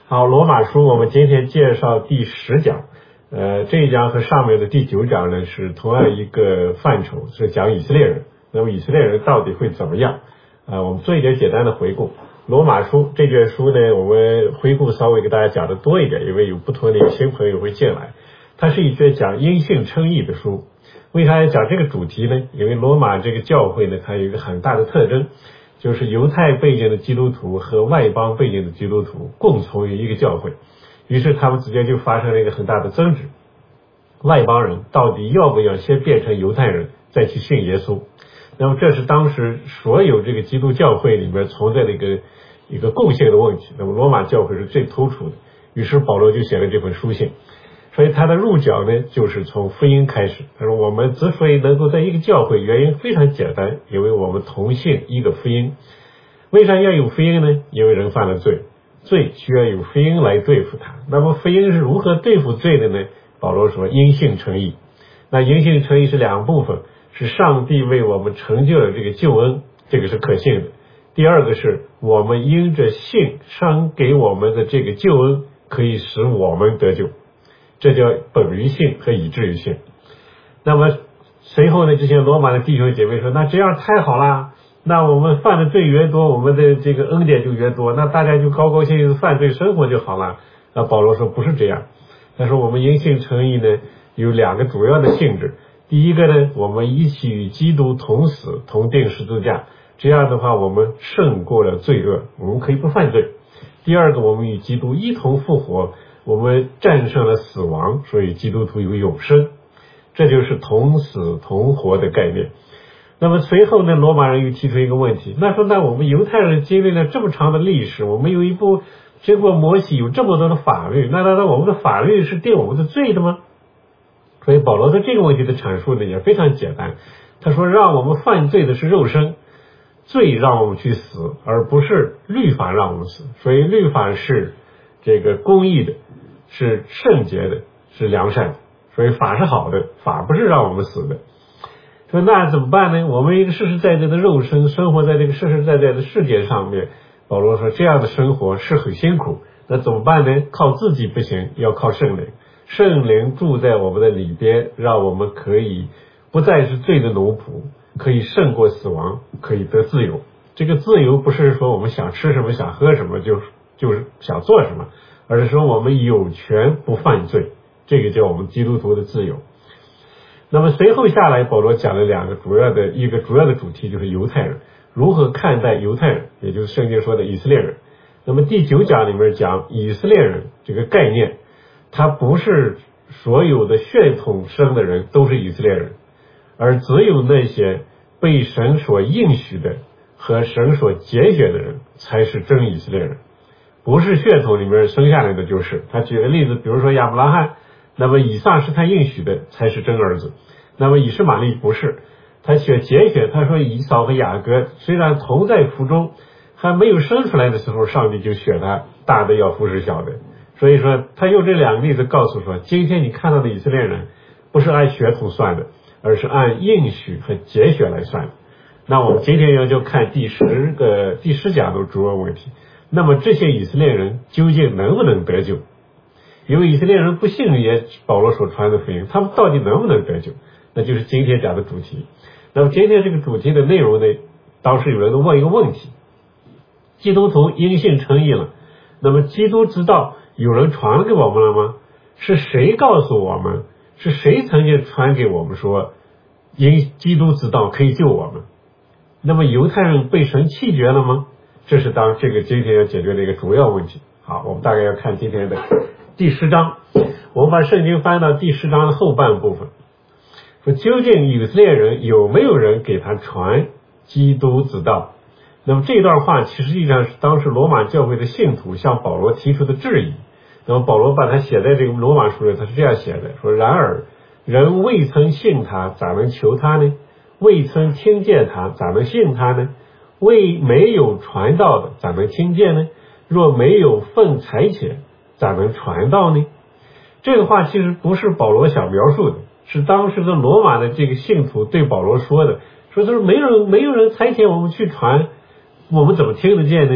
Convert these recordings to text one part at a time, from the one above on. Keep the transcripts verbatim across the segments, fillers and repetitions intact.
好，罗马书我们今天介绍第十讲，呃，这一讲和上面的第九讲呢是同样一个范畴，是讲以色列人。那么以色列人到底会怎么样？啊、呃，我们做一点简单的回顾。罗马书这卷书呢，我们回顾稍微给大家讲的多一点，因为有不同的新朋友会进来。它是一卷讲因信称义的书。为啥要讲这个主题呢？因为罗马这个教会呢，它有一个很大的特征，就是犹太背景的基督徒和外邦背景的基督徒共从于一个教会，于是他们之间就发生了一个很大的争执。外邦人到底要不要先变成犹太人再去信耶稣？那么这是当时所有这个基督教会里面存在的一个一个共性的问题。那么罗马教会是最突出的，于是保罗就写了这封书信。所以他的入脚呢，就是从福音开始。他说我们之所以能够在一个教会，原因非常简单，因为我们同信一个福音。为啥要有福音呢？因为人犯了罪，罪需要有福音来对付他。那么福音是如何对付罪的呢？保罗说因信称义。那因信称义是两部分，是上帝为我们成就了这个救恩，这个是可信的。第二个是我们因着信上给我们的这个救恩，可以使我们得救。这叫本于信和以至于信。那么随后呢，这些罗马的弟兄姐妹说，那这样太好啦，那我们犯的罪越多，我们的这个恩典就越多，那大家就高高兴兴的犯罪生活就好了。那保罗说不是这样。他说我们因信称义呢，有两个主要的性质。第一个呢，我们一起与基督同死，同钉十字架，这样的话我们胜过了罪恶，我们可以不犯罪。第二个，我们与基督一同复活，我们战胜了死亡，所以基督徒有永生，这就是同死同活的概念。那么随后呢，罗马人又提出一个问题，那说那我们犹太人经历了这么长的历史，我们有一部经过摩西有这么多的法律，那难道我们的法律是定我们的罪的吗？所以保罗对这个问题的阐述呢也非常简单，他说让我们犯罪的是肉身，罪让我们去死，而不是律法让我们死。所以律法是这个公义的，是圣洁的，是良善的，所以法是好的，法不是让我们死的。说那怎么办呢？我们一个实实在在的肉身生活在这个实实在在的世界上面，保罗说这样的生活是很辛苦，那怎么办呢？靠自己不行，要靠圣灵。圣灵住在我们的里边，让我们可以不再是罪的奴仆，可以胜过死亡，可以得自由。这个自由不是说我们想吃什么想喝什么就就是想做什么，而是说我们有权不犯罪，这个叫我们基督徒的自由。那么随后下来保罗讲了两个主要的一个主要的主题，就是犹太人如何看待犹太人，也就是圣经说的以色列人。那么第九讲里面讲以色列人这个概念，它不是所有的血统生的人都是以色列人，而只有那些被神所应许的和神所拣选的人才是真以色列人，不是血统里面生下来的就是。他举个例子，比如说亚伯拉罕，那么以撒是他应许的才是真儿子，那么以实玛利不是，他选拣选，他说以扫和雅各虽然同在腹中，还没有生出来的时候，上帝就选他，大的要服侍小的。所以说他用这两个例子告诉说，今天你看到的以色列人不是按血统算的，而是按应许和拣选来算的。那我们今天要就看第十个第十讲的主要问题，那么这些以色列人究竟能不能得救？因为以色列人不信也保罗所传的福音，他们到底能不能得救？那就是今天讲的主题。那么今天这个主题的内容呢，当时有人问一个问题，基督徒因信称义了，那么基督之道有人传给我们了吗？是谁告诉我们？是谁曾经传给我们说因基督之道可以救我们？那么犹太人被神弃绝了吗？这是当这个今天要解决的一个主要问题。好，我们大概要看今天的第十章，我们把圣经翻到第十章的后半部分，说究竟以色列人有没有人给他传基督之道？那么这段话其实际上是当时罗马教会的信徒向保罗提出的质疑。那么保罗把它写在这个罗马书里，他是这样写的，说然而人未曾信他，咋能求他呢？未曾听见他，咋能信他呢？未没有传道的，咋能听见呢？若没有奉差遣，咋能传道呢？这个话其实不是保罗想描述的，是当时的罗马的这个信徒对保罗说的，说他说没有没有人差遣我们去传，我们怎么听得见呢？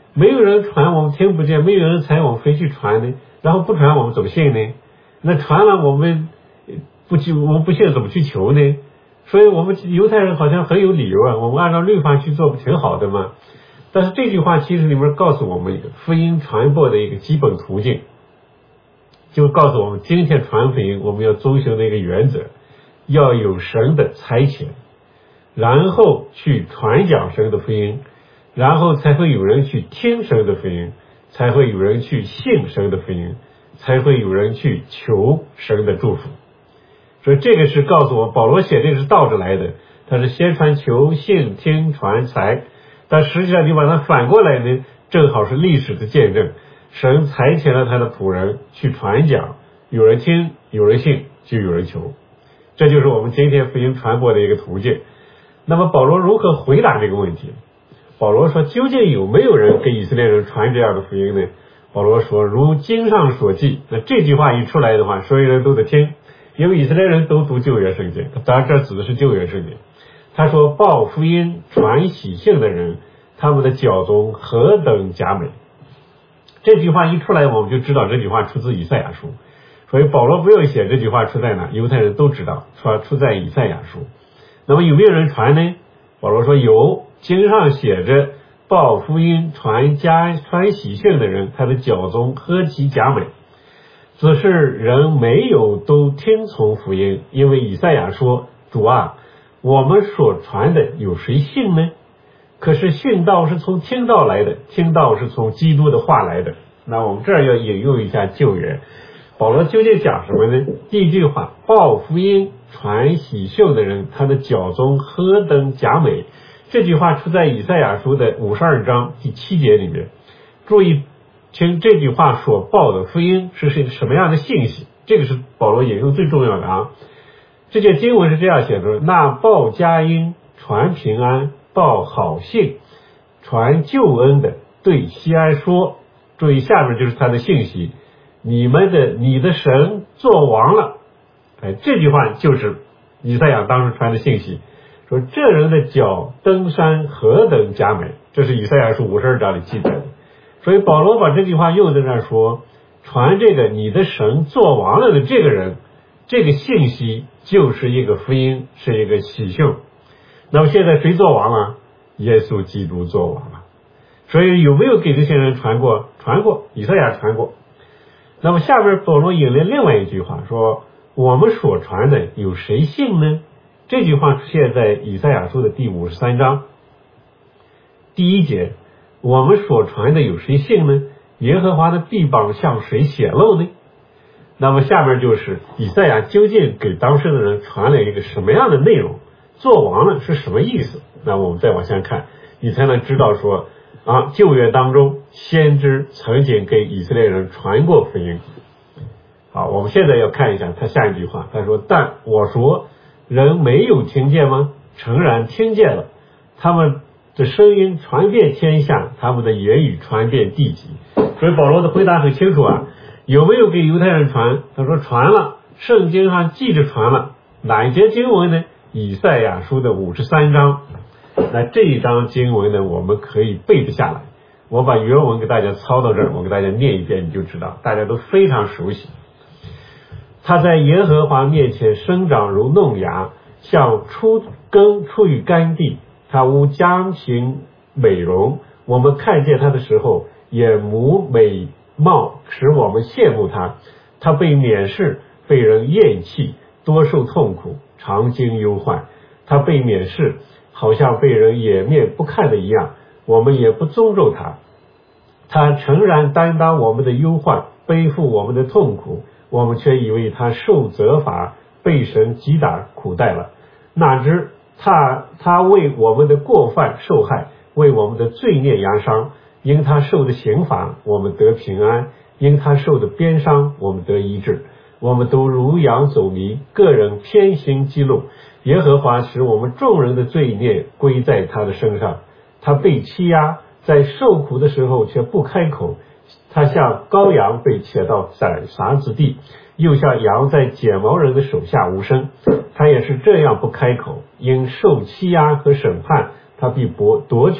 没有人传我们听不见，没有人采我们非去传呢？然后不传我们怎么信呢？那传了我们不我们不信怎么去求呢？所以我们犹太人好像很有理由啊，我们按照律法去做不挺好的吗？但是这句话其实里面告诉我们一个福音传播的一个基本途径，就告诉我们今天传福音我们要遵循的一个原则，要有神的差遣，然后去传讲神的福音，然后才会有人去听神的福音，才会有人去信神的福音，才会有人去求神的祝福。所以这个是告诉我保罗写这个是倒着来的，他是先传求信听传财，但实际上你把它反过来呢，正好是历史的见证，神差遣了他的仆人去传讲，有人听有人信就有人求，这就是我们今天福音传播的一个途径。那么保罗如何回答这个问题？保罗说究竟有没有人给以色列人传这样的福音呢？保罗说如经上所记，那这句话一出来的话，所有人都得听，因为以色列人都读旧约圣经，当然这指的是旧约圣经。他说报福音传喜信的人，他们的脚中何等佳美。这句话一出来我们就知道这句话出自以赛亚书，所以保罗不用写这句话出在哪，犹太人都知道说出在以赛亚书。那么有没有人传呢？保罗说有，经上写着报福音传家传喜讯的人，他的脚中何其佳美。只是人没有都听从福音，因为以赛亚说主啊，我们所传的有谁信呢？可是信道是从听道来的，听道是从基督的话来的。那我们这儿要引用一下旧约，保罗究竟讲什么呢？第一句话，报福音传喜讯的人，他的脚中何等佳美。这句话出在以赛亚书的五十二章第七节里面。注意听这句话所报的福音是是什么样的信息，这个是保罗引用最重要的啊。这节经文是这样写的，那报佳音传平安报好信传救恩的对西安说，注意下面就是他的信息，你们的你的神作王了。哎，这句话就是以赛亚当时传的信息，说这人的脚登山何等佳美，这是以赛亚书五十二章里记载的。所以保罗把这句话用在那说，传这个你的神作王了的这个人，这个信息就是一个福音，是一个喜讯。那么现在谁作王了？耶稣基督作王了。所以有没有给这些人传过？传过，以赛亚传过。那么下面保罗引了另外一句话，说我们所传的有谁信呢？这句话出现在以赛亚书的第五十三章第一节，我们所传的有谁信呢？耶和华的臂膀向谁显露呢？那么下面就是以赛亚究竟给当时的人传了一个什么样的内容，作王了是什么意思？那我们再往下看，你才能知道说啊，旧约当中先知曾经给以色列人传过福音。好，我们现在要看一下他下一句话，他说但我说人没有听见吗？诚然听见了，他们的声音传遍天下，他们的言语传遍地极。所以保罗的回答很清楚啊，有没有给犹太人传？他说传了，圣经上记着传了。哪一节经文呢？以赛亚书的五十三章。那这一章经文呢，我们可以背得下来。我把原文给大家抄到这儿，我给大家念一遍，你就知道，大家都非常熟悉。他在耶和华面前生长如嫩芽，像出根出于干地，他无将形美容，我们看见他的时候眼目美貌，使我们羡慕他。他被藐视，被人厌弃，多受痛苦，常经忧患。他被藐视，好像被人掩面不看的一样，我们也不尊重他。他诚然担当我们的忧患，背负我们的痛苦，我们却以为他受责罚，被神击打苦待了。哪知他他为我们的过犯受害，为我们的罪孽压伤。因他受的刑罚，我们得平安；因他受的鞭伤，我们得医治。我们都如羊走迷，个人偏行己路。耶和华使我们众人的罪孽归在他的身上。他被欺压，在受苦的时候却不开口。他像羔羊被牵到宰杀之地，又像羊在剪毛人的手下无声。他也是这样不开口，因受欺压和审判，他必夺夺去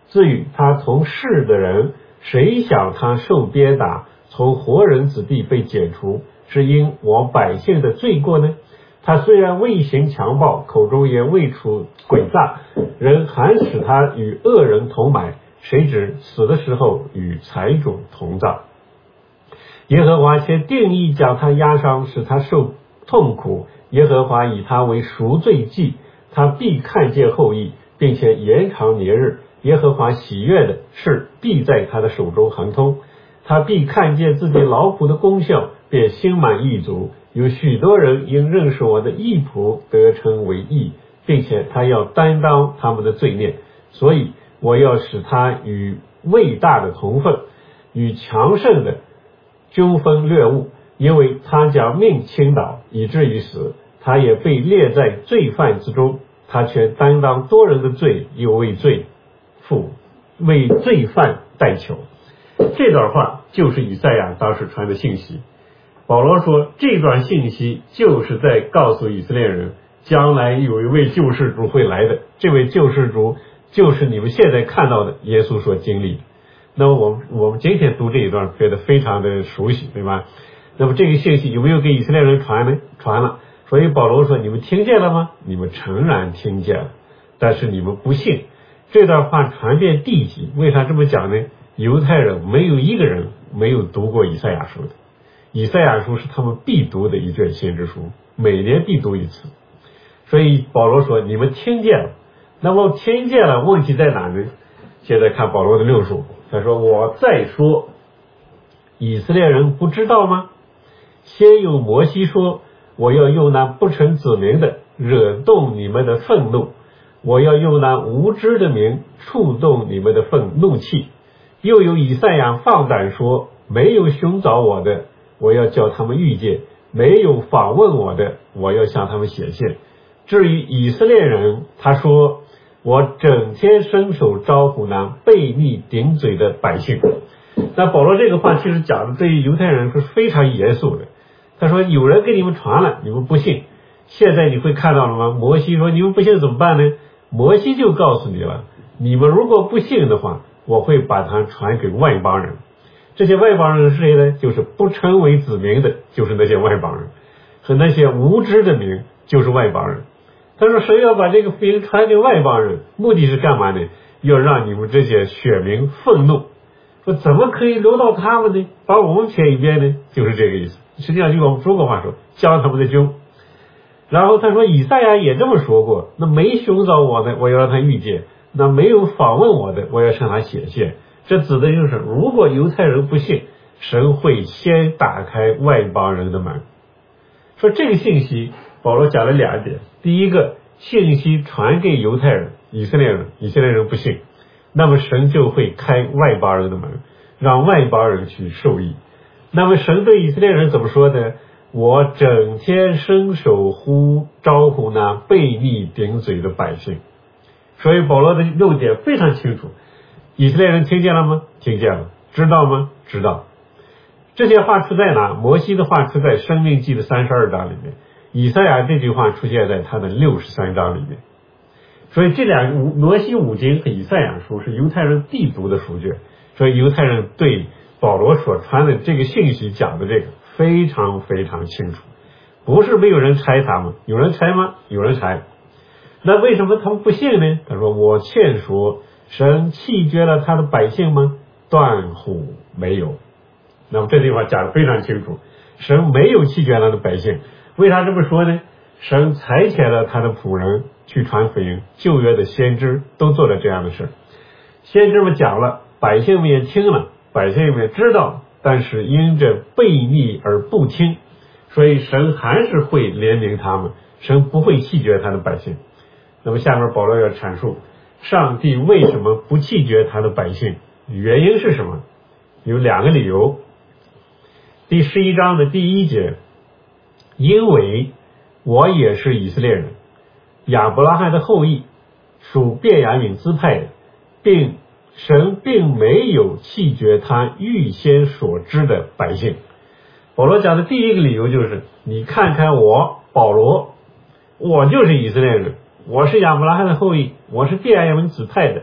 至于他从世的人，谁想他受鞭打，从活人子弟被剪除，是因我百姓的罪过呢？他虽然未行强暴，口中也未出诡诈，人还使他与恶人同埋，谁知死的时候与财主同葬。耶和华且定义将他压伤，使他受痛苦。耶和华以他为赎罪祭，他必看见后裔，并且延长年日。耶和华喜悦的事必在他的手中亨通，他必看见自己劳苦的功效，便心满意足。有许多人因认识我的义仆得称为义，并且他要担当他们的罪孽，所以我要使他与伟大的同分，与强盛的纠纷掠物，因为他将命倾倒，以至于死，他也被列在罪犯之中，他却担当多人的罪，又为罪负，为罪犯代求。这段话就是以赛亚当时传的信息。保罗说，这段信息就是在告诉以色列人，将来有一位救世主会来的，这位救世主就是你们现在看到的耶稣所经历的。那么我们我们今天读这一段觉得非常的熟悉，对吧？那么这个信息有没有给以色列人传呢？传了。所以保罗说，你们听见了吗？你们诚然听见了，但是你们不信。这段话传遍地极，为啥这么讲呢？犹太人没有一个人没有读过以赛亚书的，以赛亚书是他们必读的一卷先知书，每年必读一次。所以保罗说，你们听见了。那么听见了，问题在哪呢？现在看保罗的六书，他说，我再说，以色列人不知道吗？先有摩西说，我要用那不成子民的惹动你们的愤怒，我要用那无知的名触动你们的愤怒气。又有以赛亚放胆说，没有寻找我的，我要叫他们遇见；没有访问我的，我要向他们显现。至于以色列人，他说，我整天伸手招呼那悖逆顶嘴的百姓。那保罗这个话其实讲的对于犹太人是非常严肃的。他说，有人给你们传了，你们不信，现在你会看到了吗？摩西说，你们不信怎么办呢？摩西就告诉你了，你们如果不信的话，我会把它传给外邦人。这些外邦人是谁呢？就是不称为子民的，就是那些外邦人，和那些无知的民，就是外邦人。他说，谁要把这个福音传给外邦人，目的是干嘛呢？要让你们这些选民愤怒，说怎么可以留到他们呢？把我们撇一边呢？就是这个意思。实际上就我们中国话说，将他们的揪。然后他说，以赛亚也这么说过，那没寻找我的，我要让他遇见；那没有访问我的，我要向他显现。这指的就是，如果犹太人不信，神会先打开外邦人的门。说这个信息，保罗讲了两点。第一个，信息传给犹太人、以色列人，以色列人不信，那么神就会开外邦人的门，让外邦人去受益。那么神对以色列人怎么说呢？我整天伸手呼招呼那悖逆顶嘴的百姓。所以保罗的六点非常清楚。以色列人听见了吗？听见了。知道吗？知道。这些话出在哪？摩西的话出在申命记的三十二章里面，以赛亚这句话出现在他的六十三章里面。所以这两个摩西五经和以赛亚书是犹太人必读的书卷。所以犹太人对保罗所传的这个信息讲的这个非常非常清楚，不是没有人猜他们，有人猜吗？有人猜。那为什么他们不信呢？他说，我劝说，神弃绝了他的百姓吗？断乎没有。那么这句话讲得非常清楚，神没有弃绝他的百姓。为啥这么说呢？神差遣了他的仆人去传福音，旧约的先知都做了这样的事。先知们讲了，百姓们也听了，百姓们也知道，但是因着悖逆而不听，所以神还是会怜悯他们，神不会弃绝他的百姓。那么下面保罗要阐述上帝为什么不弃绝他的百姓，原因是什么？有两个理由。第十一章的第一节，因为我也是以色列人，亚伯拉罕的后裔，属便雅悯支派的，并神并没有弃绝他预先所知的百姓。保罗讲的第一个理由就是，你看看我保罗，我就是以色列人，我是亚伯拉罕的后裔，我是便雅悯支派的，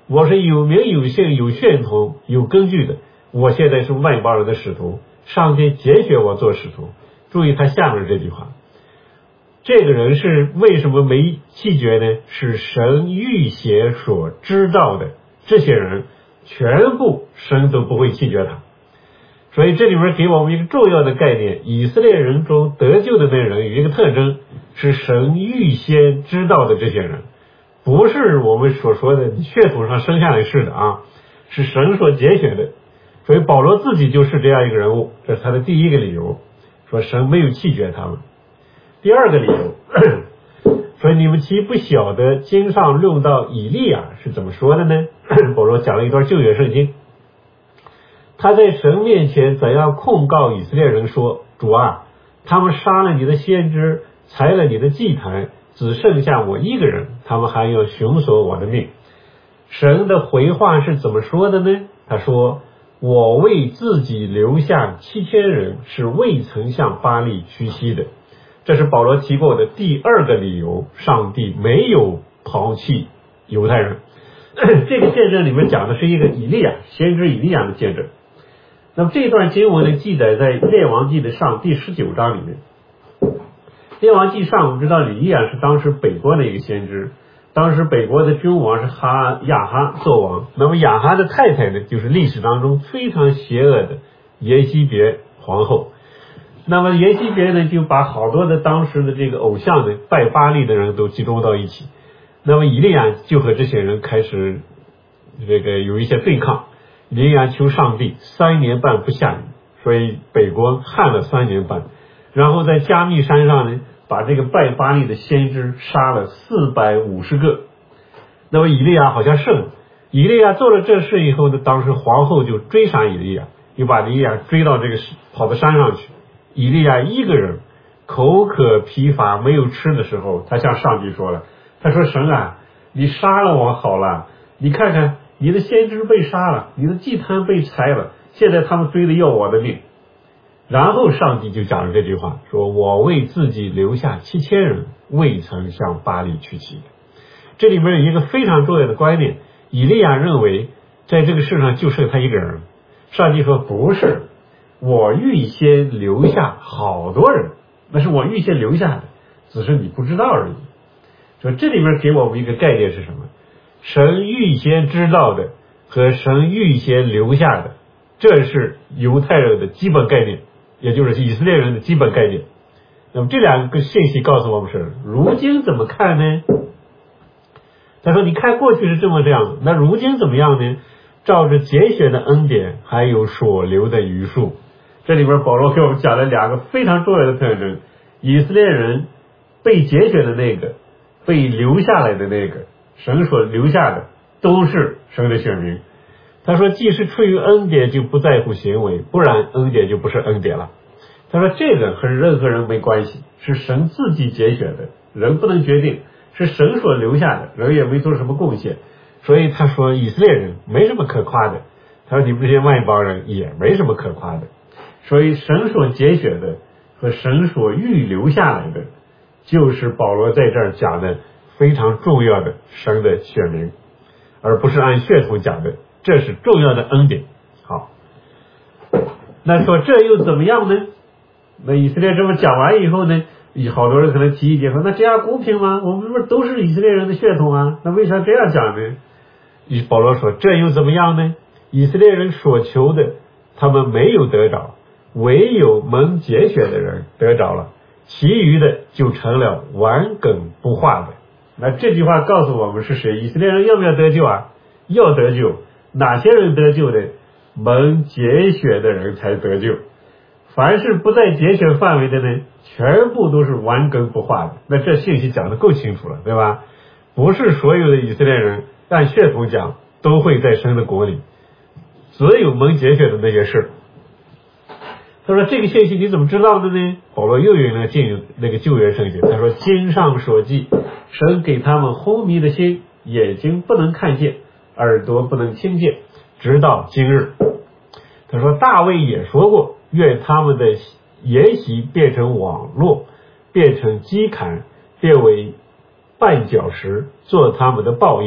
我是有名有姓有血统有根据的，我现在是外邦人的使徒，上帝拣选我做使徒。注意他下面这句话，这个人是为什么没弃绝呢？是神预先所知道的，这些人全部神都不会弃绝他。所以这里面给我们一个重要的概念，以色列人中得救的那人有一个特征，是神预先知道的这些人，不是我们所说的血统上生下来是的啊，是神所拣选的。所以保罗自己就是这样一个人物，这是他的第一个理由，说神没有弃绝他们。第二个理由，所以你们岂不晓得经上论到以利亚是怎么说的呢？保罗讲了一段旧约圣经，他在神面前怎样控告以色列人说，主啊，他们杀了你的先知，裁了你的祭坛，只剩下我一个人，他们还要寻索我的命。神的回话是怎么说的呢？他说，我为自己留下七千人，是未曾向巴力屈膝的。这是保罗提过的第二个理由，上帝没有抛弃犹太人。这个见证里面讲的是一个以利亚先知以利亚的见证。那么这段经文呢，记载在列王记的上第十九章里面。列王记上我们知道以利亚是当时北国的一个先知，当时北国的君王是哈亚哈做王，那么亚哈的太太呢，就是历史当中非常邪恶的耶西别皇后。那么耶西别呢，就把好多的当时的这个偶像呢，拜巴力的人都集中到一起。那么以利亚就和这些人开始这个有一些对抗，以利亚求上帝三年半不下雨，所以北国旱了三年半。然后在加密山上呢，把这个拜巴力的先知杀了四百五十个。那么以利亚好像胜了，以利亚做了这事以后呢，当时皇后就追杀以利亚，又把以利亚追到这个跑到山上去。以利亚一个人口渴疲乏没有吃的时候，他向上帝说了，他说，神啊，你杀了我好了，你看看你的先知被杀了，你的祭坛被拆了，现在他们追着要我的命。然后上帝就讲了这句话，说我为自己留下七千人，未曾向巴力屈膝。这里面有一个非常重要的观念，以利亚认为在这个世上就剩他一个人，上帝说不是，我预先留下好多人，那是我预先留下的，只是你不知道而已。所以这里面给我们一个概念是什么？神预先知道的和神预先留下的，这是犹太人的基本概念，也就是以色列人的基本概念。那么这两个信息告诉我们是，如今怎么看呢？他说，你看过去是这么这样，那如今怎么样呢？照着拣选的恩典，还有所留的余数。这里边保罗给我们讲了两个非常重要的特征，以色列人被拣选的那个，被留下来的那个，神所留下的都是神的选民。他说，既是出于恩典，就不在乎行为，不然恩典就不是恩典了。他说，这个和任何人没关系，是神自己拣选的，人不能决定，是神所留下的，人也没做什么贡献。所以他说，以色列人没什么可夸的，他说你们这些外邦人也没什么可夸的。所以神所拣选的和神所预留下来的，就是保罗在这儿讲的非常重要的神的选民，而不是按血统讲的，这是重要的恩典。好，那说这又怎么样呢？那以色列这么讲完以后呢，好多人可能提意见说，那这样公平吗？我们不是都是以色列人的血统啊，那为啥这样讲呢？保罗说，这又怎么样呢？以色列人所求的他们没有得着，唯有蒙拣选的人得着了，其余的就成了顽梗不化的。那这句话告诉我们是谁？以色列人要不要得救啊？要得救。哪些人得救的？蒙拣选的人才得救。凡是不在拣选范围的呢，全部都是顽梗不化的。那这信息讲得够清楚了，对吧？不是所有的以色列人按血统讲都会在神的国里，只有蒙拣选的那些事。他说，这个信息你怎么知道的呢？保罗又引了进那个旧约圣经，他说，经上所记，神给他们昏迷的心，眼睛不能看见，耳朵不能听见，直到今日。他说，大卫也说过，愿他们的筵席变成网络，变成机坎，变为绊脚石，做他们的报应，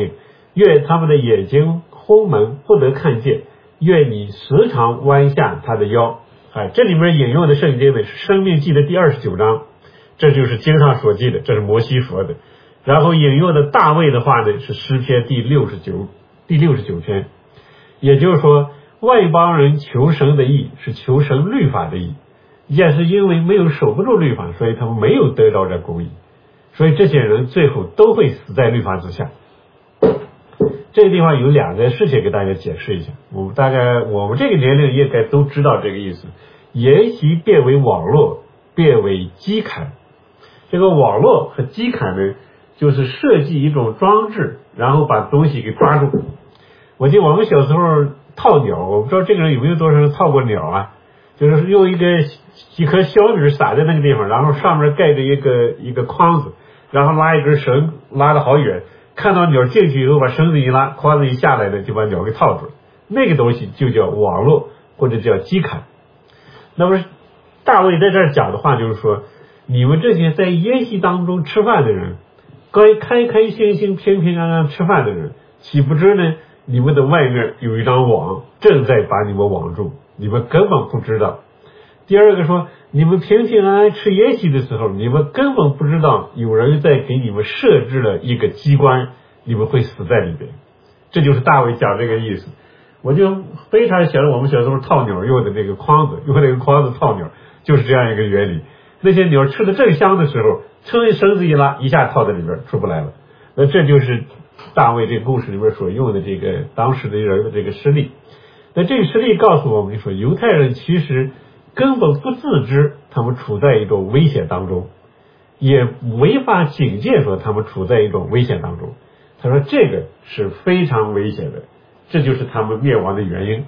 愿他们的眼睛昏蒙，不得看见，愿你时常弯下他的腰。哎，这里面引用的圣经呢是申命记的第二十九章，这就是经上所记的，这是摩西说的。然后引用的大卫的话呢是诗篇第六十九第六十九篇，也就是说外邦人求神的义是求神律法的义，也是因为没有守不住律法，所以他们没有得到这公义，所以这些人最后都会死在律法之下。这个地方有两件事情给大家解释一下，我们大概我们这个年龄应该都知道这个意思。沿袭变为网络，变为机砍。这个网络和机砍呢，就是设计一种装置，然后把东西给抓住。我记得我们小时候套鸟，我不知道这个人有没有多少人套过鸟啊？就是用一个几颗小米撒在那个地方，然后上面盖着一个一个筐子，然后拉一根绳拉得好远，看到鸟进去以后把绳子一拉，筐子一下来呢就把鸟给套住了。那个东西就叫网络或者叫机砍。那么大卫在这儿讲的话就是说，你们这些在宴席当中吃饭的人，该开开心心平平安安吃饭的人，岂不知呢你们的外面有一张网正在把你们网住，你们根本不知道。第二个说，你们平平安安吃宴席的时候，你们根本不知道有人在给你们设置了一个机关，你们会死在里边。这就是大卫讲这个意思。我就非常想着我们小时候套鸟用的那个筐子，用那个筐子套鸟，就是这样一个原理。那些鸟吃的正香的时候，撑绳子一拉，一下套在里边出不来了。那这就是大卫这个故事里边所用的这个当时的人的这个实例。那这个实例告诉我们说，犹太人其实根本不自知他们处在一种危险当中，也没法警戒说他们处在一种危险当中。他说这个是非常危险的，这就是他们灭亡的原因。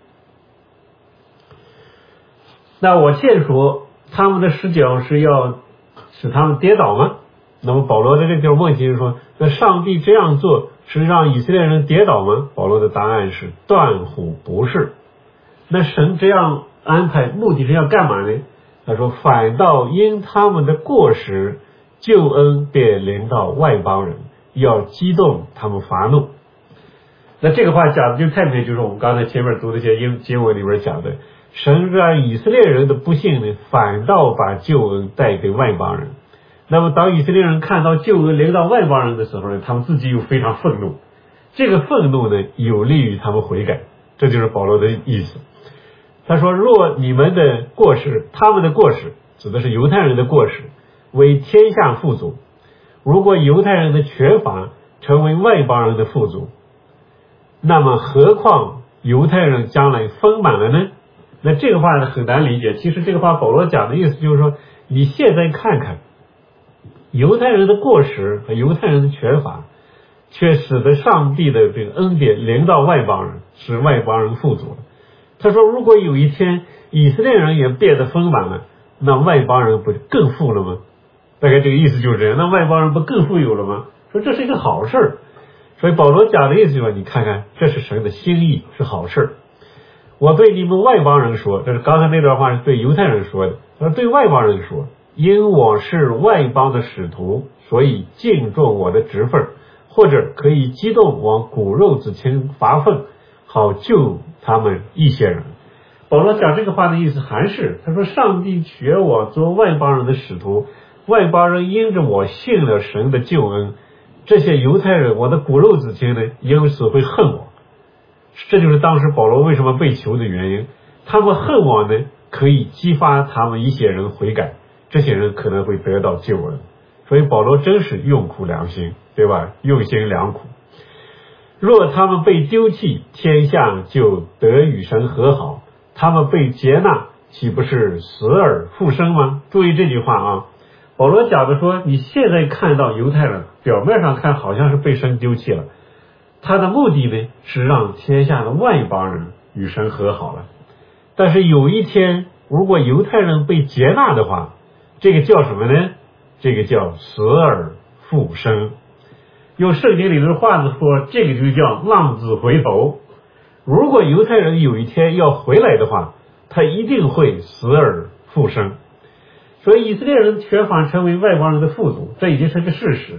那我现说他们的视角是要使他们跌倒吗？那么保罗在这个地方问题是说，那上帝这样做是让以色列人跌倒吗？保罗的答案是断乎不是。那神这样安排目的是要干嘛呢？他说反倒因他们的过失，救恩便临到外邦人，要激动他们发怒。那这个话讲的就太明，就是我们刚才前面读的一些英经文里边讲的，神让以色列人的不幸呢，反倒把救恩带给外邦人。那么当以色列人看到救恩临到外邦人的时候呢，他们自己又非常愤怒，这个愤怒呢有利于他们悔改，这就是保罗的意思。他说若你们的过失，他们的过失指的是犹太人的过失，为天下富足，如果犹太人的缺乏成为外邦人的富足，那么何况犹太人将来丰满了呢？那这个话呢很难理解。其实这个话保罗讲的意思就是说，你现在看看犹太人的过失和犹太人的缺乏，却使得上帝的这个恩典临到外邦人，使外邦人富足了。他说如果有一天以色列人也变得丰满了，那外邦人不更富了吗？大概这个意思就是这样，那外邦人不更富有了吗？说这是一个好事。所以保罗讲的意思就是，你看看这是神的心意，是好事。我对你们外邦人说，这是刚才那段话是对犹太人说的，而对外邦人说，因我是外邦的使徒，所以敬重我的职分，或者可以激动往骨肉之亲发愤，好救他们一些人。保罗讲这个话的意思还是，他说上帝选我做外邦人的使徒，外邦人因着我信了神的救恩，这些犹太人我的骨肉之亲呢，因此会恨我。这就是当时保罗为什么被囚的原因。他们恨我呢，可以激发他们一些人悔改，这些人可能会得到救恩。所以保罗真是用苦良心，对吧？用心良苦。若他们被丢弃，天下就得与神和好，他们被接纳，岂不是死而复生吗？注意这句话啊，保罗讲的说，你现在看到犹太人表面上看好像是被神丢弃了，他的目的呢是让天下的外邦人与神和好了。但是有一天如果犹太人被接纳的话，这个叫什么呢？这个叫死而复生。用圣经里的话子说，这个就叫浪子回头。如果犹太人有一天要回来的话，他一定会死而复生。所以以色列人缺乏成为外邦人的富足，这已经是个事实。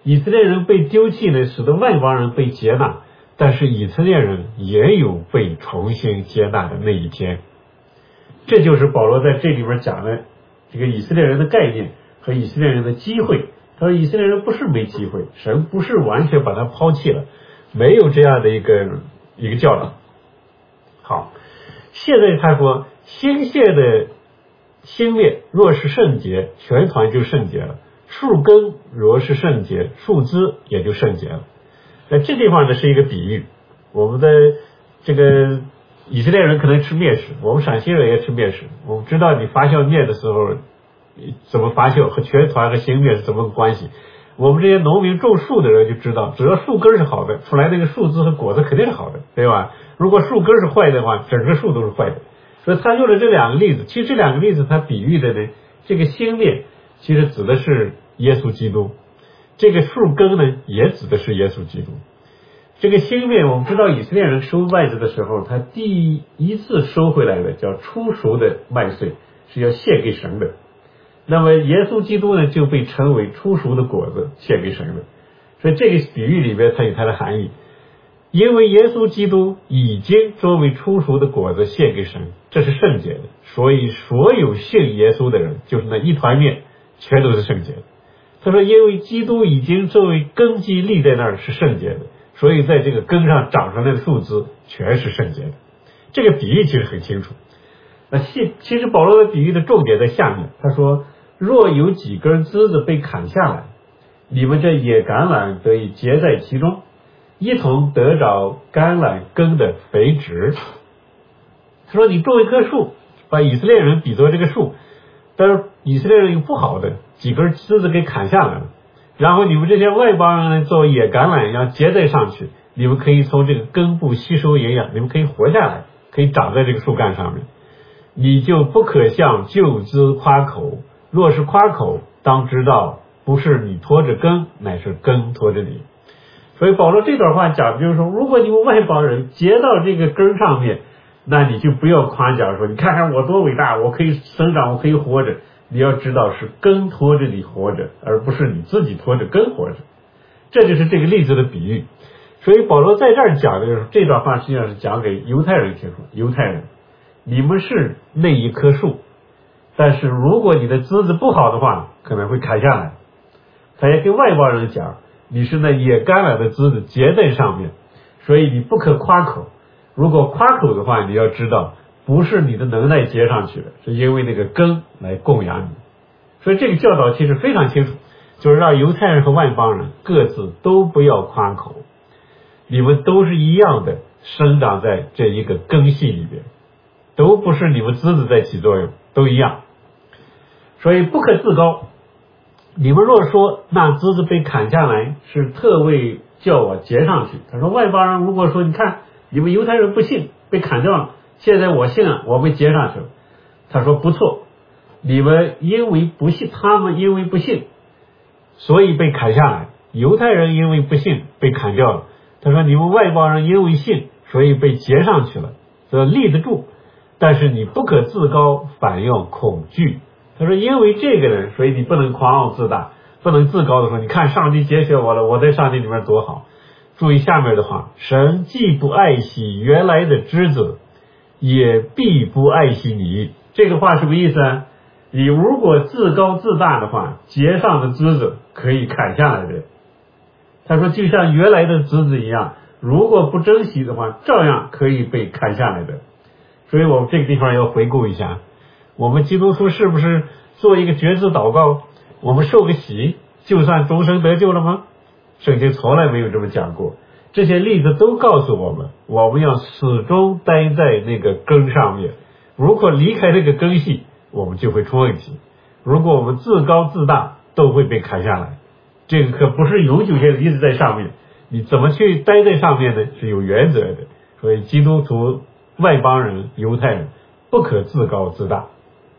以色列人被丢弃呢，使得外邦人被接纳，但是以色列人也有被重新接纳的那一天。这就是保罗在这里边讲的这个以色列人的概念和以色列人的机会。他说以色列人不是没机会，神不是完全把他抛弃了，没有这样的一个一个教导。好，现在他说兴谢的兴灭若是圣洁，全团就圣洁了；树根若是圣洁，树枝也就圣洁了。那这地方呢是一个比喻，我们的这个以色列人可能吃面食，我们陕西人也吃面食。我们知道你发酵面的时候怎么发酵，和全团和兴灭是怎么个关系。我们这些农民种树的人就知道，只要树根是好的，出来那个树枝和果子肯定是好的，对吧？如果树根是坏的话，整个树都是坏的。所以他用了这两个例子，其实这两个例子他比喻的呢，这个兴灭其实指的是耶稣基督，这个树根呢也指的是耶稣基督。这个兴灭，我们知道以色列人收麦子的时候，他第一次收回来的叫初熟的麦穗，是要献给神的。那么耶稣基督呢就被称为初熟的果子，献给神的。所以这个比喻里边它有它的含义，因为耶稣基督已经作为初熟的果子献给神，这是圣洁的，所以所有信耶稣的人，就是那一团面，全都是圣洁的。他说因为基督已经作为根基立在那儿是圣洁的，所以在这个根上长出来的树枝全是圣洁的。这个比喻其实很清楚。那其实保罗的比喻的重点在下面，他说若有几根枝子被砍下来，你们这野橄榄得以结在其中，一同得着橄榄根的肥值。他说你种一棵树，把以色列人比作这个树，但是以色列人有不好的几根枝子给砍下来了，然后你们这些外邦人呢，作为野橄榄一样结在上去，你们可以从这个根部吸收营养，你们可以活下来，可以长在这个树干上面。你就不可向旧枝夸口，若是夸口，当知道不是你拖着根，乃是根拖着你。所以保罗这段话讲的就是说，如果你们外邦人结到这个根上面，那你就不要夸奖说你看看我多伟大，我可以生长，我可以活着。你要知道是根拖着你活着，而不是你自己拖着根活着。这就是这个例子的比喻。所以保罗在这儿讲的就是这段话实际上是讲给犹太人听说，犹太人你们是那一棵树，但是如果你的枝子不好的话，可能会砍下来。他也跟外邦人讲，你是那野橄榄的枝子结在上面，所以你不可夸口。如果夸口的话，你要知道不是你的能耐结上去的，是因为那个根来供养你。所以这个教导其实非常清楚，就是让犹太人和外邦人各自都不要夸口，你们都是一样的生长在这一个根系里边，都不是你们枝子在起作用，都一样。所以不可自高。你们若说那枝子被砍下来是特为叫我结上去，他说外邦人如果说你看你们犹太人不信被砍掉了，现在我信了，我被结上去了，他说不错，你们因为不信，他们因为不信所以被砍下来，犹太人因为不信被砍掉了，他说你们外邦人因为信所以被结上去了，这立得住，但是你不可自高，反要恐惧。他说因为这个人，所以你不能狂傲自大，不能自高的说你看上帝拣选我了，我在上帝里面多好。注意下面的话，神既不爱惜原来的枝子，也必不爱惜你。这个话什么意思啊？你如果自高自大的话，结上的枝子可以砍下来的。他说就像原来的枝子一样，如果不珍惜的话，照样可以被砍下来的。所以我们这个地方要回顾一下，我们基督徒是不是做一个决志祷告，我们受个洗就算终生得救了吗？圣经从来没有这么讲过。这些例子都告诉我们，我们要始终待在那个根上面，如果离开这个根系，我们就会出问题。如果我们自高自大，都会被砍下来。这个可不是永久性一直在上面，你怎么去待在上面呢？是有原则的。所以基督徒、外邦人、犹太人不可自高自大。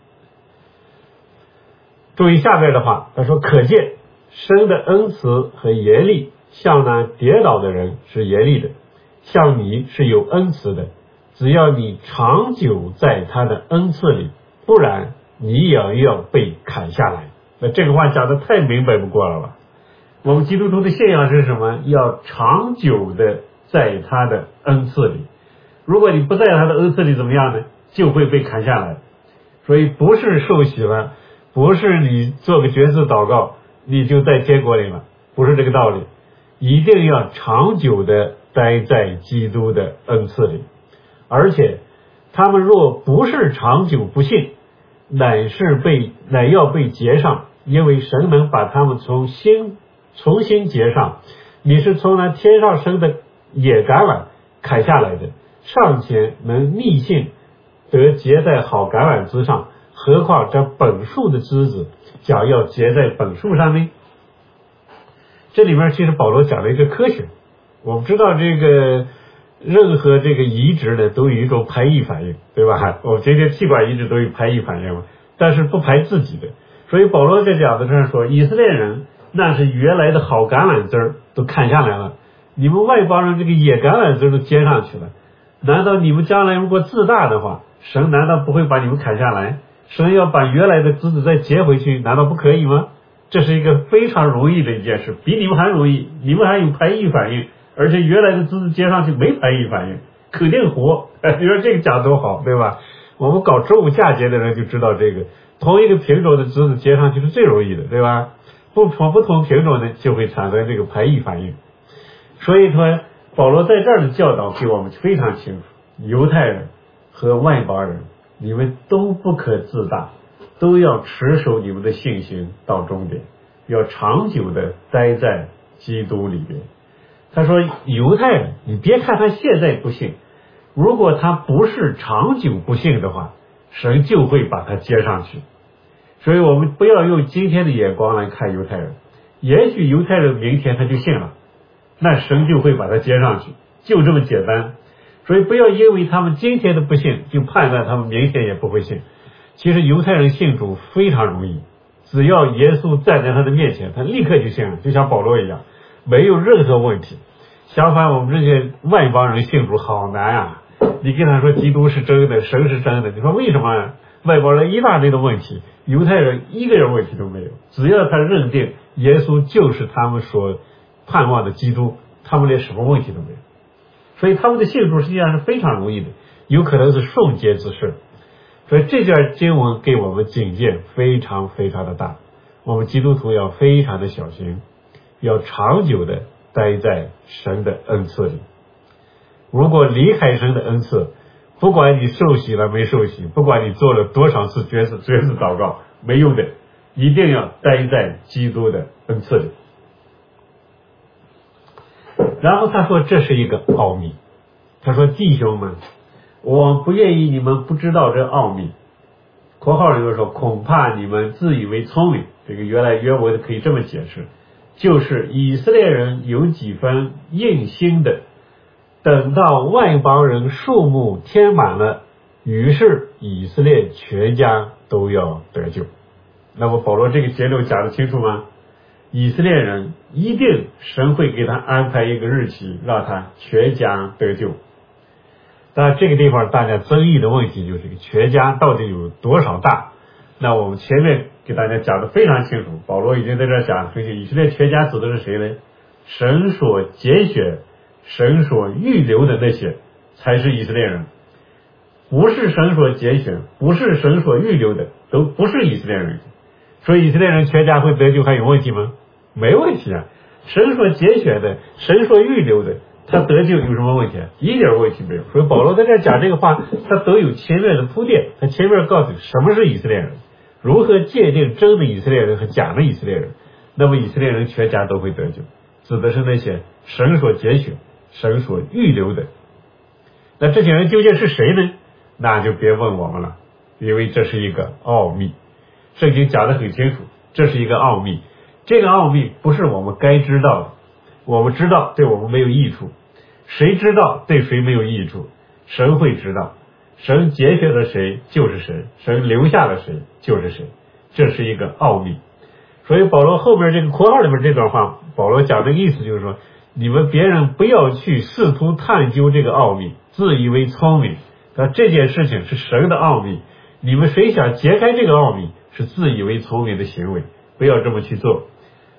注意下边的话，他说可见神的恩慈和严厉，向那跌倒的人是严厉的，向你是有恩慈的，只要你长久在他的恩赐里，不然你也要被砍下来。那这个话讲的太明白不过了吧？ 我们基督徒的信仰是什么？要长久的在他的恩赐里。如果你不在他的恩赐里怎么样呢？就会被砍下来。所以不是受洗了，不是你做个决志祷告你就在天国里了，不是这个道理。一定要长久的待在基督的恩赐里。而且他们若不是长久不信，乃是被乃要被结上，因为神能把他们从新重新结上。你是从那天上生的野橄榄砍下来的，尚且能逆性得结在好橄榄枝上，何况这本树的枝子假要结在本树上呢？这里面其实保罗讲了一个科学。我们知道这个任何这个移植呢都有一种排异反应，对吧？我们这些气管移植都有排异反应嘛，但是不排自己的。所以保罗在讲的上说，以色列人那是原来的好橄榄枝都砍下来了，你们外邦人这个野橄榄枝都接上去了。难道你们将来如果自大的话，神难道不会把你们砍下来？神要把原来的枝子再接回去，难道不可以吗？这是一个非常容易的一件事，比你们还容易。你们还有排异反应，而且原来的枝子接上去没排异反应，肯定活。你说这个讲多好，对吧？我们搞植物嫁接的人就知道，这个同一个品种的枝子接上去是最容易的，对吧？不同不同品种呢就会产生这个排异反应。所以说保罗在这儿的教导给我们非常清楚，犹太人和外邦人，你们都不可自大，都要持守你们的信心到终点，要长久的待在基督里边。他说犹太人，你别看他现在不信，如果他不是长久不信的话，神就会把他接上去。所以我们不要用今天的眼光来看犹太人，也许犹太人明天他就信了，那神就会把他接上去，就这么简单。所以不要因为他们今天的不信就判断他们明天也不会信。其实犹太人信主非常容易，只要耶稣站在他的面前，他立刻就信了，就像保罗一样，没有任何问题。相反，我们这些外邦人信主好难啊！你跟他说基督是真的，神是真的，你说为什么？外邦人一大堆的问题，犹太人一个人问题都没有。只要他认定耶稣就是他们所盼望的基督，他们连什么问题都没有。所以他们的信主实际上是非常容易的，有可能是瞬间之事。所以这段经文给我们警戒非常非常的大，我们基督徒要非常的小心，要长久的待在神的恩赐里。如果离开神的恩赐，不管你受洗了没受洗，不管你做了多少次决志决志祷告，没用的，一定要待在基督的恩赐里。然后他说这是一个奥秘，他说弟兄们，我不愿意你们不知道这奥秘。括号里面说恐怕你们自以为聪明，这个原来原文可以这么解释，就是以色列人有几分硬心的，等到外邦人数目填满了，于是以色列全家都要得救。那么保罗这个结论讲得清楚吗？以色列人一定神会给他安排一个日期，让他全家得救。当然这个地方大家争议的问题就是这个全家到底有多少大。那我们前面给大家讲得非常清楚，保罗已经在这讲，所以以色列全家指的是谁呢？神所拣选神所预留的那些才是以色列人，不是神所拣选不是神所预留的都不是以色列人。所以以色列人全家会得救还有问题吗？没问题啊。神所拣选的神所预留的他得救有什么问题啊？一点问题没有。所以保罗在这讲这个话，他都有前面的铺垫，他前面告诉你什么是以色列人，如何界定真的以色列人和假的以色列人。那么以色列人全家都会得救，指的是那些神所拣选神所预留的。那这些人究竟是谁呢？那就别问我们了，因为这是一个奥秘，圣经讲得很清楚，这是一个奥秘。这个奥秘不是我们该知道的，我们知道对我们没有益处，谁知道对谁没有益处？神会知道，神拣选了谁就是谁，神留下了谁就是谁，这是一个奥秘。所以保罗后面这个括号里面这段话，保罗讲的意思就是说，你们别人不要去试图探究这个奥秘，自以为聪明，但这件事情是神的奥秘，你们谁想揭开这个奥秘是自以为聪明的行为，不要这么去做。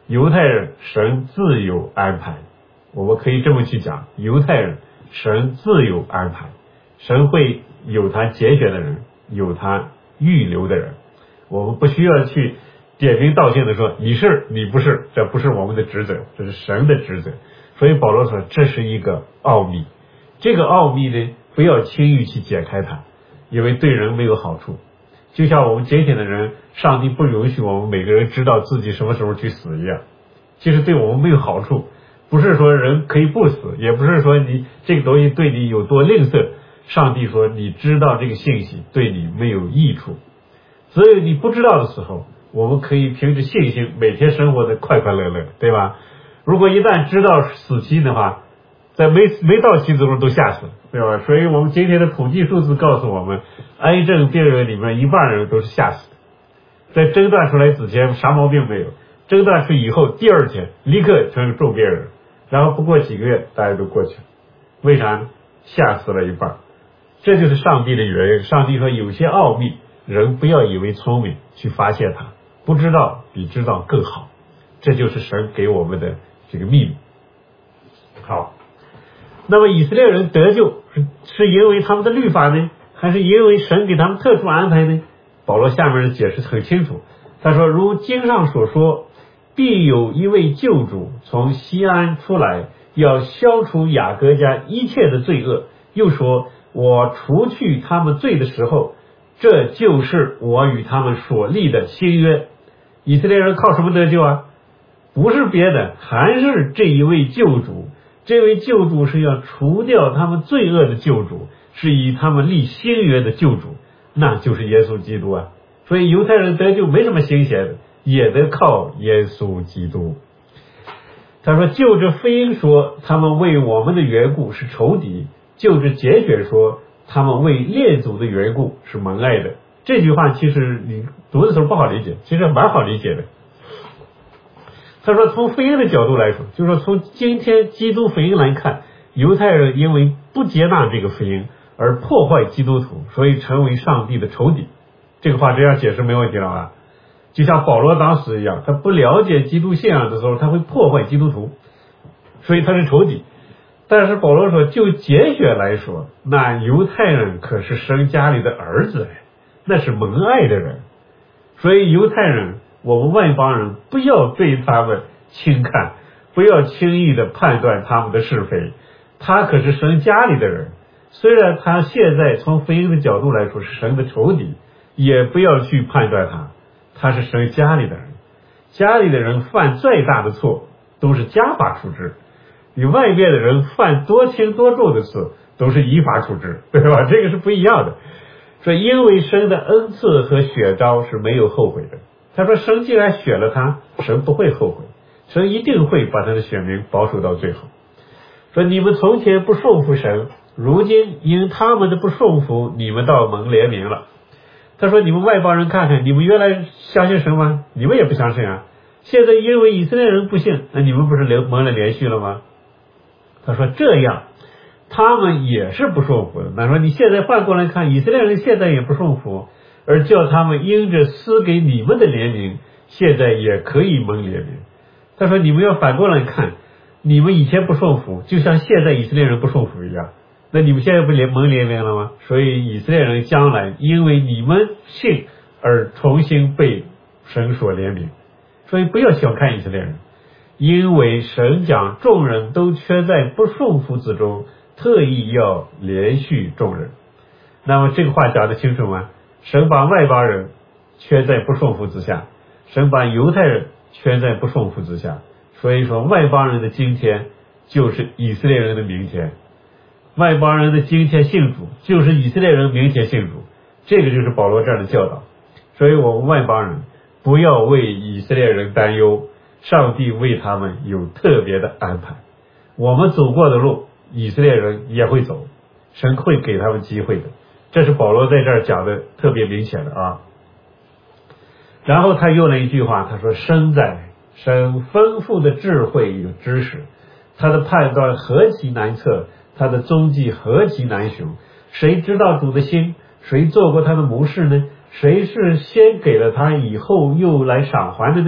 犹太人神自有安排，我们可以这么去讲，犹太人神自有安排，神会有他拣选的人，有他预留的人，我们不需要去点名道姓的说你是你不是，这不是我们的职责，这是神的职责。所以保罗说这是一个奥秘，这个奥秘呢不要轻易去解开它，因为对人没有好处。就像我们今天的人，上帝不允许我们每个人知道自己什么时候去死一样，其实对我们没有好处。不是说人可以不死，也不是说你这个东西对你有多吝啬，上帝说你知道这个信息对你没有益处，所以你不知道的时候，我们可以凭着信心每天生活的快快乐乐，对吧？如果一旦知道死期的话，在没没到期的时候都吓死，对吧？所以我们今天的统计数字告诉我们，癌症病人里面一半人都是吓死的，在诊断出来之前啥毛病没有，诊断出以后第二天立刻成重病人，然后不过几个月大家都过去了，为啥呢？吓死了一半。这就是上帝的原因。上帝说有些奥秘人不要以为聪明去发现它，不知道比知道更好，这就是神给我们的这个秘密。好，那么以色列人得救是是因为他们的律法呢，还是因为神给他们特殊安排呢？保罗下面的解释很清楚，他说如经上所说，必有一位救主从西安出来，要消除雅各家一切的罪恶，又说我除去他们罪的时候，这就是我与他们所立的新约。以色列人靠什么得救啊？不是别的，还是这一位救主。这位救主是要除掉他们罪恶的救主，是以他们立新约的救主，那就是耶稣基督啊。所以犹太人得救没什么新鲜的，也得靠耶稣基督。他说就着福音说他们为我们的缘故是仇敌，就着节选说他们为列祖的缘故是蒙爱的。这句话其实你读的时候不好理解，其实蛮好理解的。他说从福音的角度来说，就是说从今天基督福音来看，犹太人因为不接纳这个福音而破坏基督徒，所以成为上帝的仇敌。这个话这样解释没问题了吧？就像保罗当时一样，他不了解基督信仰的时候，他会破坏基督徒，所以他是仇敌。但是保罗说就节选来说，那犹太人可是神家里的儿子，那是蒙爱的人，所以犹太人我们外邦人不要对他们轻看，不要轻易的判断他们的是非，他可是神家里的人，虽然他现在从福音的角度来说是神的仇敌，也不要去判断他，他是神家里的人。家里的人犯再大的错都是家法处置，你外面的人犯多轻多重的事都是依法处置，对吧？这个是不一样的。所以因为神的恩赐和选召是没有后悔的，他说神既然选了他，神不会后悔，神一定会把他的选民保守到最后。说你们从前不顺服神，如今因他们的不顺服，你们倒蒙怜悯了。他说你们外邦人看看，你们原来相信神吗？你们也不相信啊，现在因为以色列人不信，那你们不是蒙了连续了吗？他说这样他们也是不顺服的。那说你现在换过来看，以色列人现在也不顺服，而叫他们因着施给你们的怜悯，现在也可以蒙怜悯。他说你们要反过来看，你们以前不顺服，就像现在以色列人不顺服一样，那你们现在不蒙怜悯了吗？所以以色列人将来因为你们信而重新被神所怜悯。所以不要小看以色列人，因为神将众人都圈在不顺服之中，特意要连续众人。那么这个话讲得清楚吗？神把外邦人圈在不顺服之下，神把犹太人圈在不顺服之下，所以说外邦人的今天就是以色列人的明天，外邦人的今天信主就是以色列人明天信主，这个就是保罗这样的教导。所以我们外邦人不要为以色列人担忧，上帝为他们有特别的安排。我们走过的路以色列人也会走，神会给他们机会的，这是保罗在这儿讲的特别明显的啊。然后他用了一句话，他说生在神丰富的智慧与知识，他的判断何其难测，他的踪迹何其难寻。谁知道主的心？谁做过他的谋士呢？谁是先给了他，以后又来赏还的呢？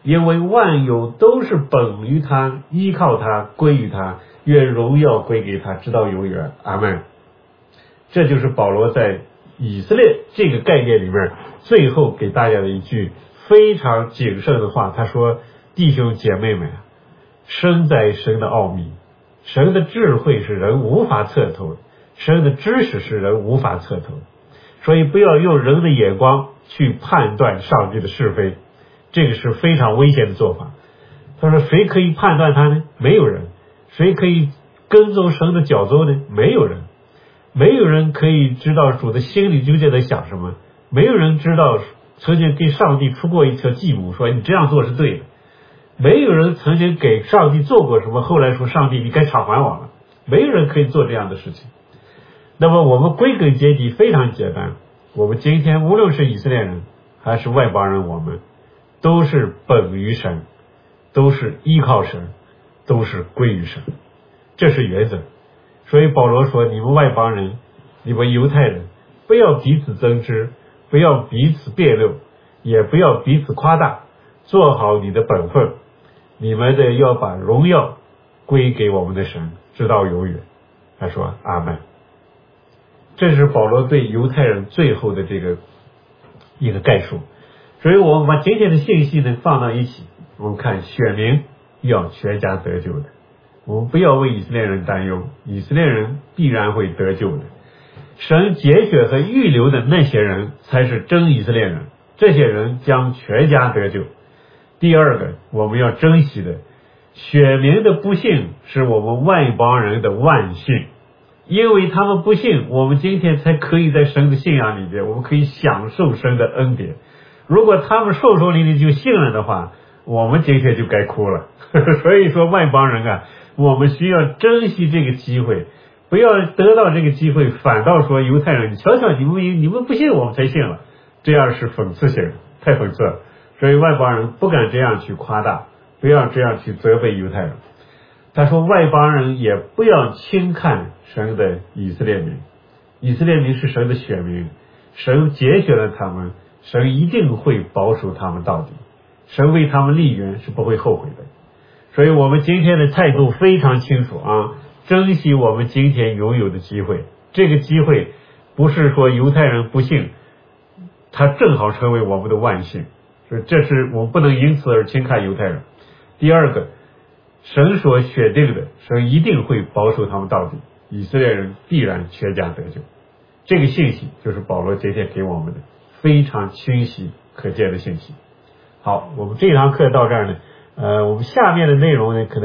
因为万有都是本于他，依靠他，归于他，愿荣耀归给他，直到永远。阿们。这就是保罗在以色列这个概念里面最后给大家的一句非常谨慎的话。他说，弟兄姐妹们，身在神的奥秘，神的智慧是人无法测透的，神的知识是人无法测透的，所以不要用人的眼光去判断上帝的是非，这个是非常危险的做法。他说，谁可以判断他呢？没有人。谁可以跟踪神的脚踪呢？没有人。没有人可以知道主的心里究竟在想什么，没有人知道曾经给上帝出过一条计谋，说你这样做是对的，没有人曾经给上帝做过什么，后来说上帝你该偿还我了，没有人可以做这样的事情。那么我们归根结底非常简单，我们今天无论是以色列人还是外邦人，我们都是本于神，都是依靠神，都是归于神，这是原则。所以保罗说，你们外邦人，你们犹太人，不要彼此争执，不要彼此辩论，也不要彼此夸大，做好你的本分，你们的要把荣耀归给我们的神，直到永远。他说阿们。这是保罗对犹太人最后的这个一个概述。所以我们把今天的信息呢放到一起，我们看选民要全家得救的，我们不要为以色列人担忧，以色列人必然会得救的。神拣选和预留的那些人才是真以色列人，这些人将全家得救。第二个我们要珍惜的，选民的不幸是我们外邦人的万幸，因为他们不信，我们今天才可以在神的信仰里边，我们可以享受神的恩典。如果他们受受淋漓就信了的话，我们今天就该哭了。所以说外邦人啊，我们需要珍惜这个机会，不要得到这个机会反倒说犹太人，你瞧瞧你们你们不信我们才信了，这样是讽刺性，太讽刺了。所以外邦人不敢这样去夸大，不要这样去责备犹太人。他说外邦人也不要轻看神的以色列民，以色列民是神的选民，神拣选了他们，神一定会保守他们到底，神为他们立约是不会后悔的。所以我们今天的态度非常清楚啊，珍惜我们今天拥有的机会。这个机会不是说犹太人不幸，他正好成为我们的万幸，所以这是我们不能因此而轻看犹太人。第二个，神所选定的，神一定会保守他们到底，以色列人必然全家得救。这个信息就是保罗今天给我们的非常清晰可见的信息。好，我们这堂课到这儿呢，呃，我们下面的内容呢，可能